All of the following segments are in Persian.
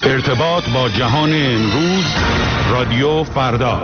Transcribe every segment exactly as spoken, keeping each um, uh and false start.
ارتباط با جهان امروز، رادیو فردا.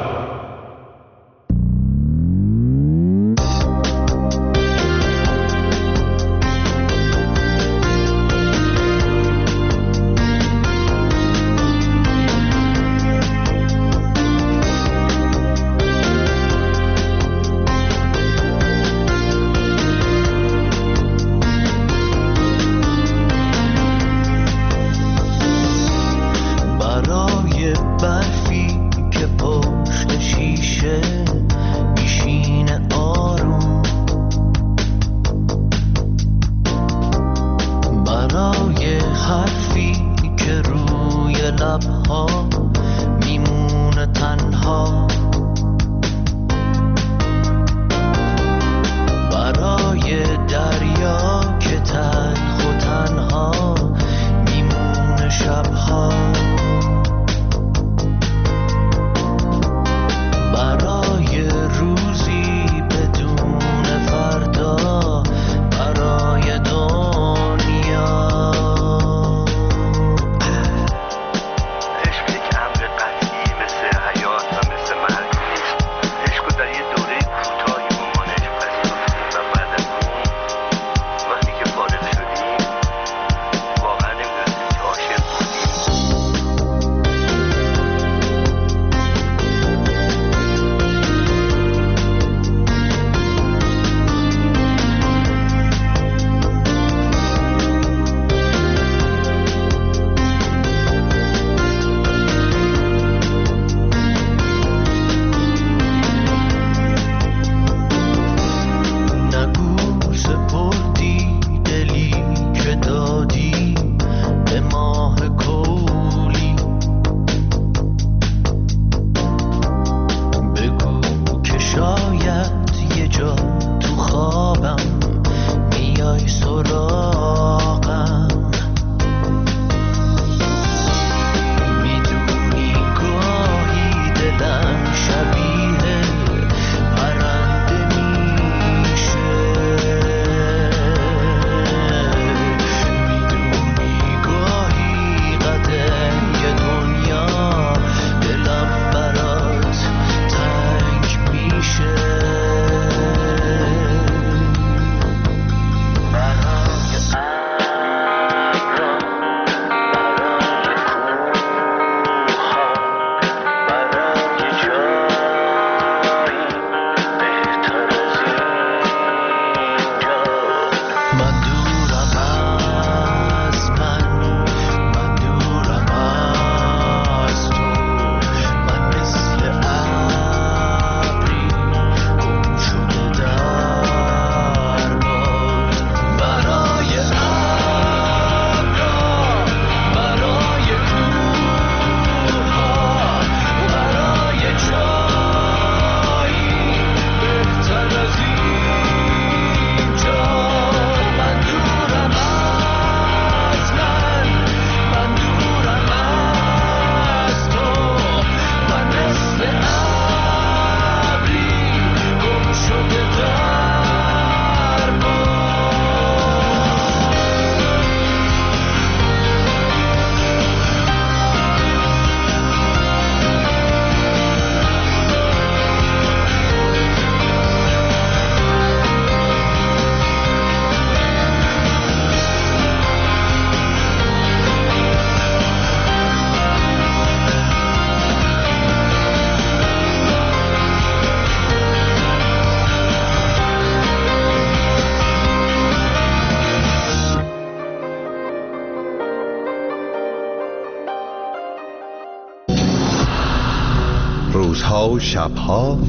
روزها و شبها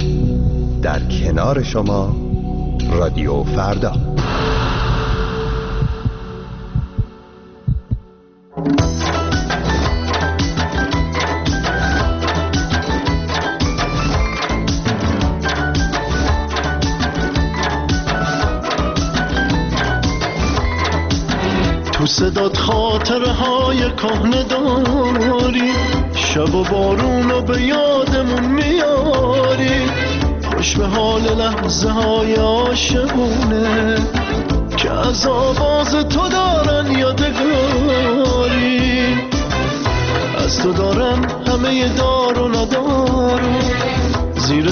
در کنار شما، رادیو فردا. تو صدات خاطره های کهنه داری، شب و بارونو به یادمون میاری، خوش به حال لحظه های عاشقونه که از آواز تو دارن یادگاری.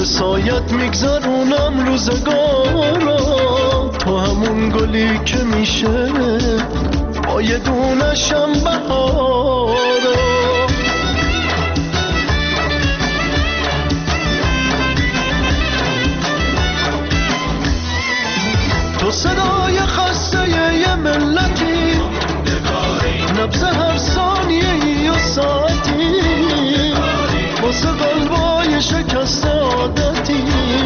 سایت میگذرونم روزگارا، تو همون گلی که میشه با یه دونشم بهارا. تو صدای خسته یه ملتی، نبض هر ثانیه و ساعتی، واسه قلبای شکسته عادتی،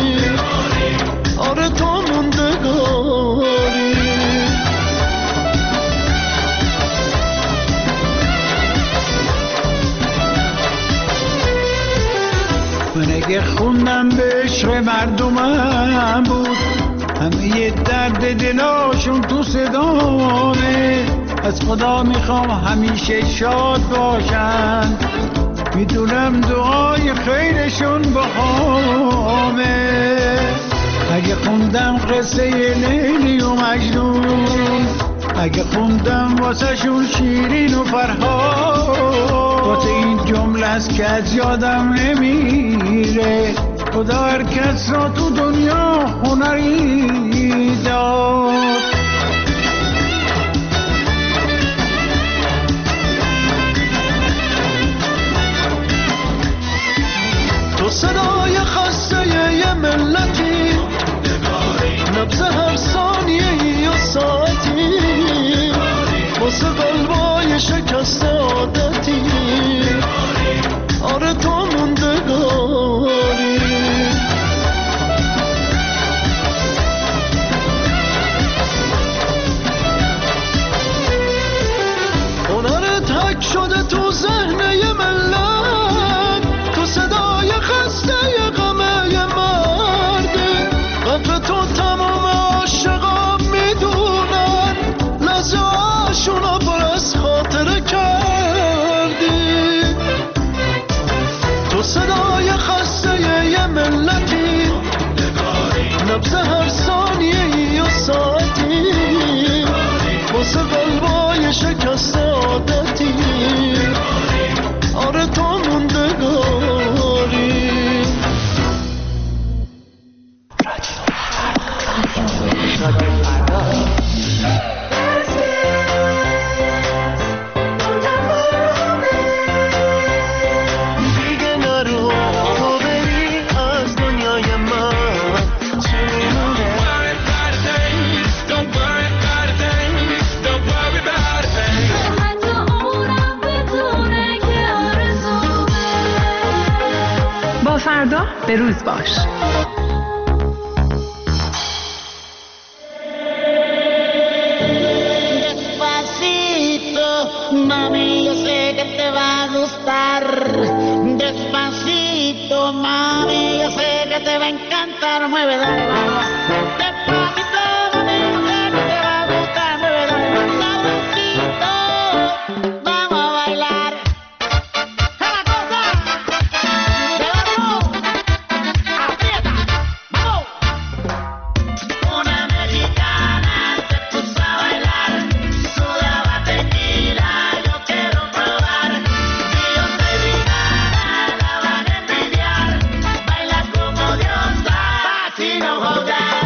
آره تو موندگاری. من اگه خوندم به عشق مردمم بود، همه یه درد دلاشون تو صدامه. از خدا میخوام همیشه شاد باشن، میدونم دعای خیرشون بخوامه. اگه خوندم قصه لیلی و مجنون، اگه خوندم واسه شون شیرین و فرهاد، واسه این جمله است که از یادم نمیره، خدا هر کس را تو دنیا هنری داد. تو صدای خسته یه ملتی، نبض هر ثانیه و ساعتی، واسه قلبای شکسته عادتی، آره تو موندگاری. هنرت حک شده تو ذهن یه ملت، تو صدای خسته یه غمه یه مرده، قدر تو تمام عاشقا میدونن، لحظه هاشونو پر از خاطره کردی. تو صدای خسته یه ملتی، نبض هر ثانیه و ساعتی، واسه قلبای شکسته عادتی، آره تو موندگاری. دیگه نرو تو بری از دنیای من، چونه با فردا به روز باش. Mami, yo sé que te va a gustar. Despacito, mami, yo sé que te va a encantar. Mueve, dale, vamos. Despacito, mami, yo sé que te va a gustar. Mueve, dale, suavecito. Vamos a bailar. ¡Es la cosa! ¡De barrio! ¡Aprieta! ¡Vamos! Una mexicana se puso a bailar. Sudaba tequila. Baila como Dios, así no jodas.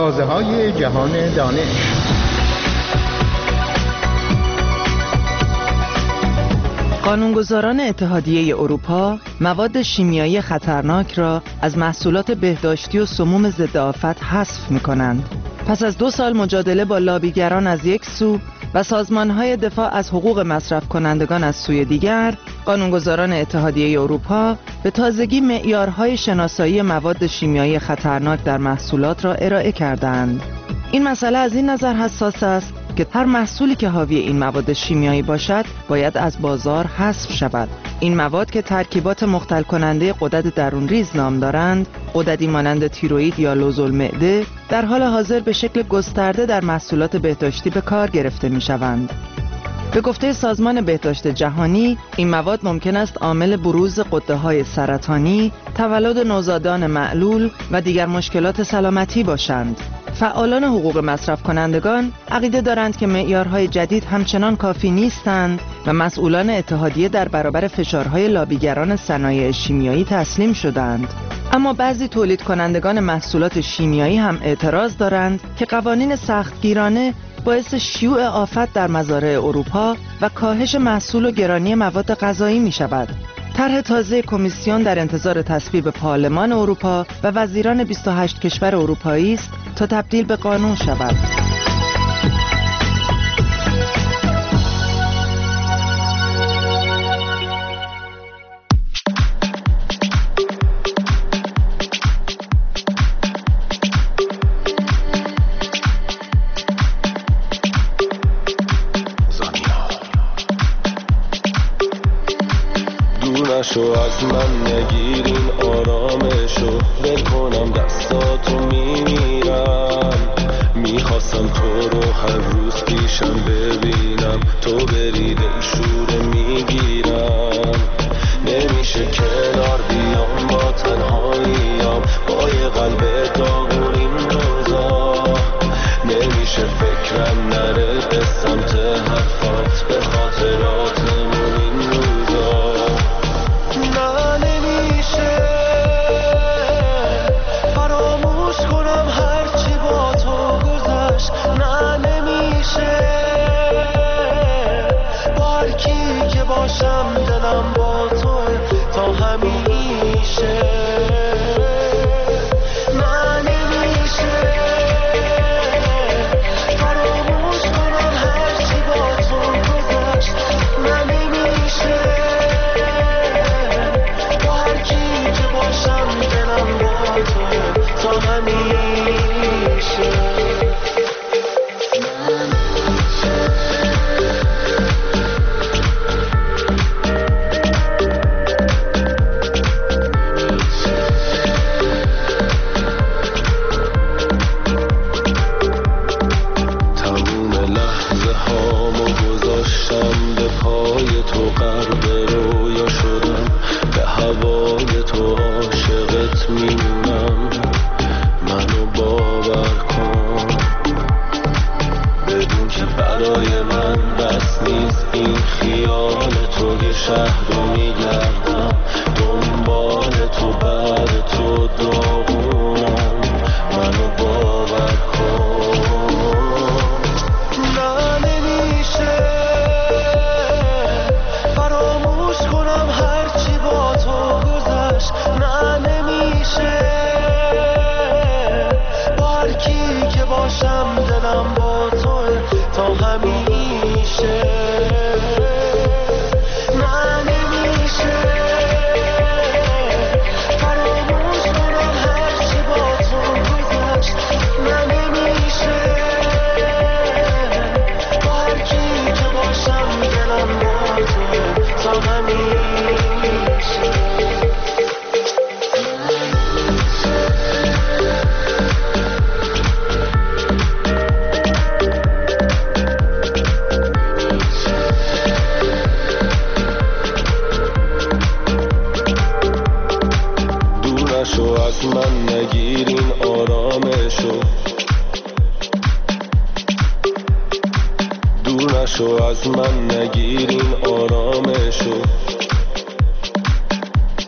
سازه‌های جهان دانش. قانونگذاران اتحادیه اروپا مواد شیمیایی خطرناک را از محصولات بهداشتی و سموم ضد آفت حذف می‌کنند. پس از دو سال مجادله با لابیگران از یک سو و سازمان‌های دفاع از حقوق مصرف کنندگان از سوی دیگر، قانونگذاران اتحادیه اروپا به تازگی معیارهای شناسایی مواد شیمیایی خطرناک در محصولات را ارائه کردند. این مسئله از این نظر حساس است که هر محصولی که حاوی این مواد شیمیایی باشد باید از بازار حذف شود. این مواد که ترکیبات مختل کننده غدد درون ریز نام دارند، غددی مانند تیروئید یا لوزالمعده، در حال حاضر به شکل گسترده در محصولات بهداشتی به کار گرفته می شوند. به گفته سازمان بهداشت جهانی، این مواد ممکن است عامل بروز غده‌های سرطانی، تولد نوزادان معلول و دیگر مشکلات سلامتی باشند. فعالان حقوق مصرف کنندگان عقیده دارند که معیارهای جدید همچنان کافی نیستند و مسئولان اتحادیه در برابر فشارهای لابیگران صنایع شیمیایی تسلیم شدند. اما بعضی تولید کنندگان محصولات شیمیایی هم اعتراض دارند که قوانین سختگیرانه باعث شیوع آفت در مزارع اروپا و کاهش محصول و گرانی مواد غذایی می شود. طرح تازه کمیسیون در انتظار تصویب پارلمان اروپا و وزیران بیست و هشت کشور اروپایی است تا تبدیل به قانون شود. شو از من نگیرین آرامشو بل کنم دستاتو میمیرم میخواستم تو رو هر روز پیشم ببینم تو بری دل شوره میگیرم نمیشه کنار بیام با تنهاییم با یه قلب داغون این روزا نمیشه فکرم نره به سمت حرفات به خاطراتمون این روزا باشم دلم با تو تا همیشه نه نمیشه فراموش کنم هر چی با تو گذشت نه نمیشه با هر کی که باشم دلم با تو تا همیشه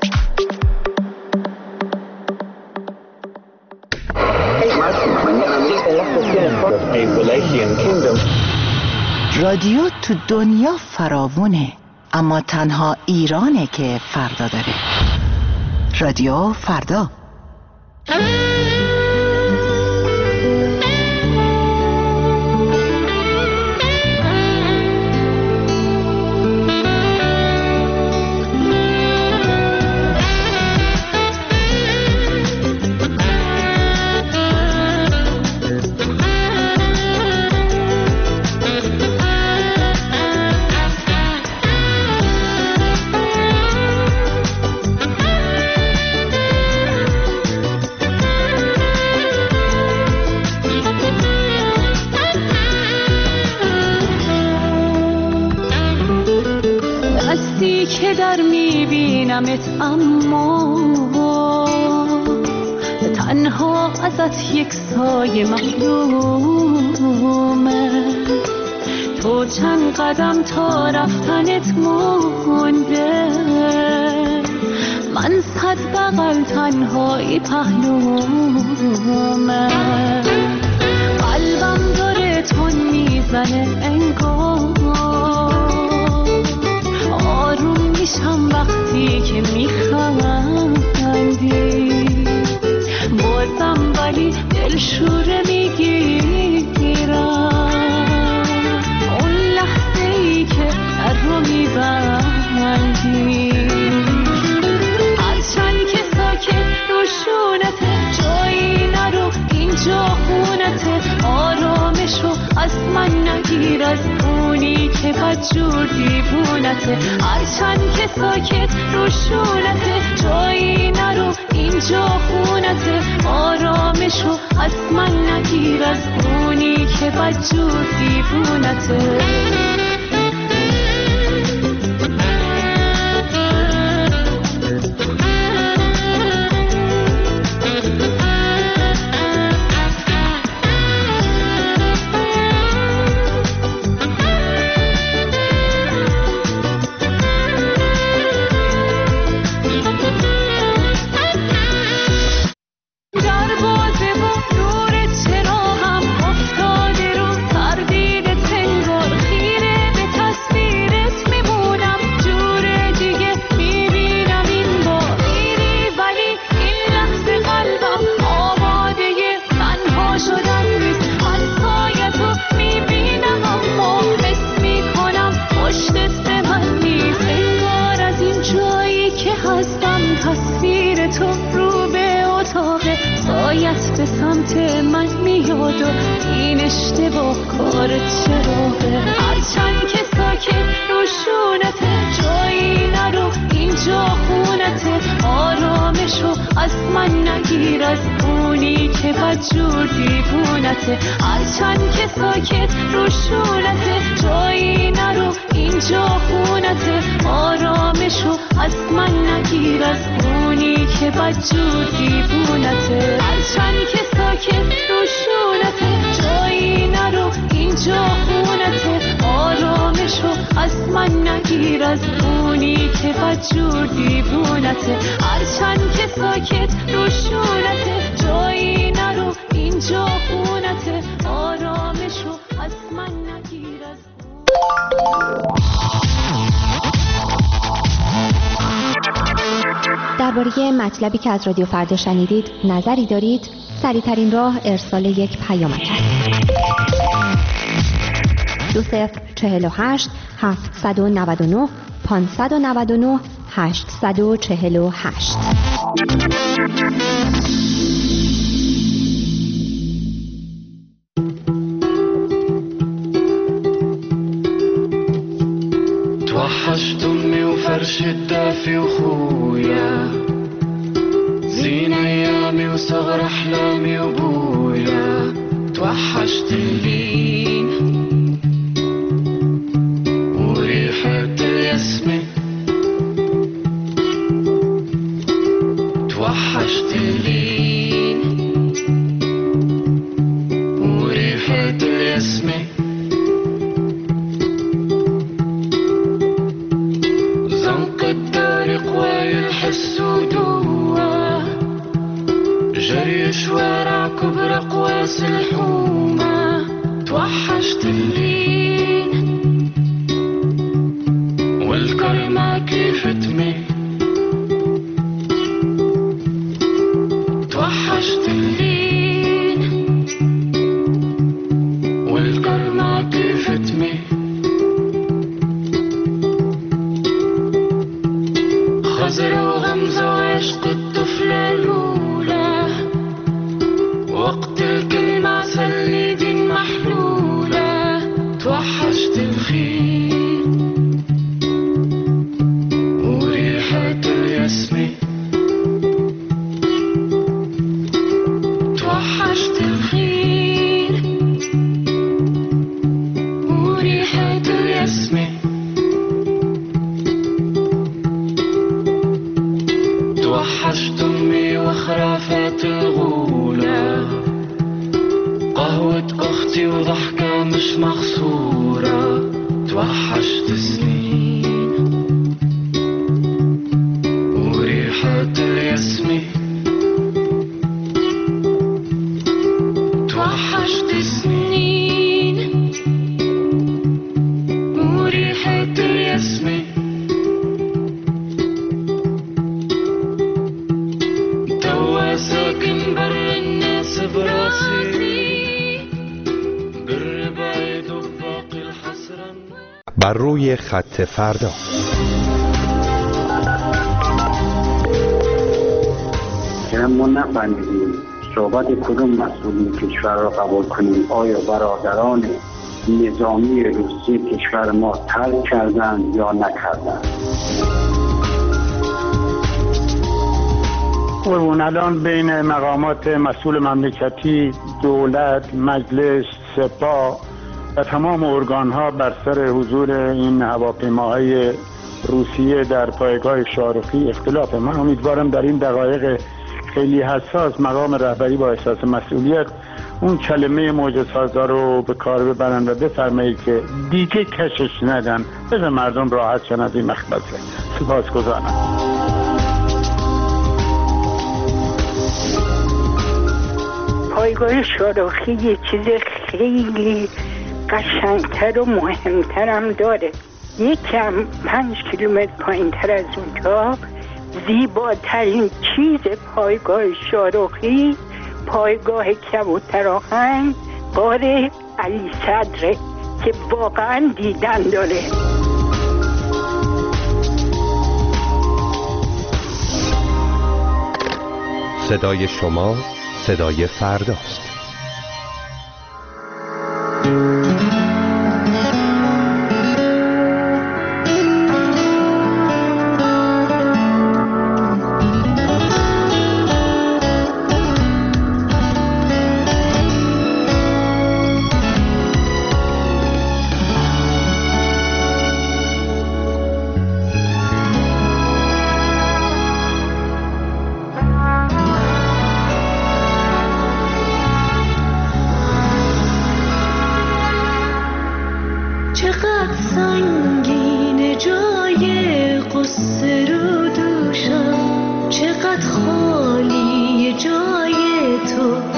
Mañana رادیو تو دنیا فراوونه، اما تنها ایرانه که فردا داره. رادیو فردا. اما تنها ازت یک سایه محرومه، تو چند قدم تا رفتنت مونده، من صد بغل تنهایی پهلومه، قلبم داره تون میزنه انگار، آروم میشم وقتی که میخندی، بازم ولی دلشوره میگیرم، اون لحظه ای که در رو میبندی، هرچند که ساکت روشونته، جایی نرو اینجا خونته، آرامشو از من نگیر، از اونی که بدجور دیوونته، هرچند که ساکت روشونته، جایی نرو اینجا خونته، آرامشو از من نگیر، از اونی که بدجور دیوونته. درباره مطلبی که از رادیو فردا شنیدید نظری دارید؟ سریع‌ترین راه ارسال یک پیامک است. دو صفر چهل و هشت هفتصد و نود و نه پانصد و نود و نه هشتصد و چهل و هشت. توحشت امي وفرش الدافي وخويا، زين ايامي وصغر احلامي وبويا، توحشت اللين وريحة الياسمين، توحشت اللين وريحة الياسمين، زنق الدار قواي الحس ودوا، جري شوارع كبر قواس الحومة، توحشت اللين توحشت الليل والقرن عطيفة مي خزر وغمزة وعشق الطفلة الأولى وقت الكلمة سلي دين محلولة توحشت الخيل وريحة الياسمين توحشت الخيل وريحة الياسمين توحشت أمي وخرافات الغولة قهوة أختي وضحكة مش مخصورة توحشت سنين وريحة الياسمين توحشت سنين وريحة الياسمين توا ساكن بر الناس براسي بر بعيد وباقي الحسرة بر روی خط فردا. چرا ما نفهمیدیم صحبت کدوم مسئولین کشور را قبول کنیم؟ آیا برادران نظامی روسیه کشور ما ترک کردند یا نکردند؟ اون الان بین مقامات مسئول مملکتی، دولت، مجلس، سپاه و تمام ارگان‌ها بر سر حضور این هواپیماهای روسیه در پایگاه شاهرخی اختلاف. من امیدوارم در این دقایق خیلی حساس مقام رهبری با احساس مسئولیت اون کلمه معجزه‌سازا رو به کار ببرن و بفرمایید که دیگه کشش ندن، بذار مردم راحت شن از این مخبزه. سپاسگزارم. پایگاه شاهرخی یه چیز خیلی قشنگتر و مهمترم داره. یکم پنج کیلومتر پایین تر از اونجا زیباترین چیز پایگاه شاهرخی پایگاه کبوترآهن غار علی صدره که واقعا دیدن داره. صدای شما صدای فرداست. چقدر خالی جای تو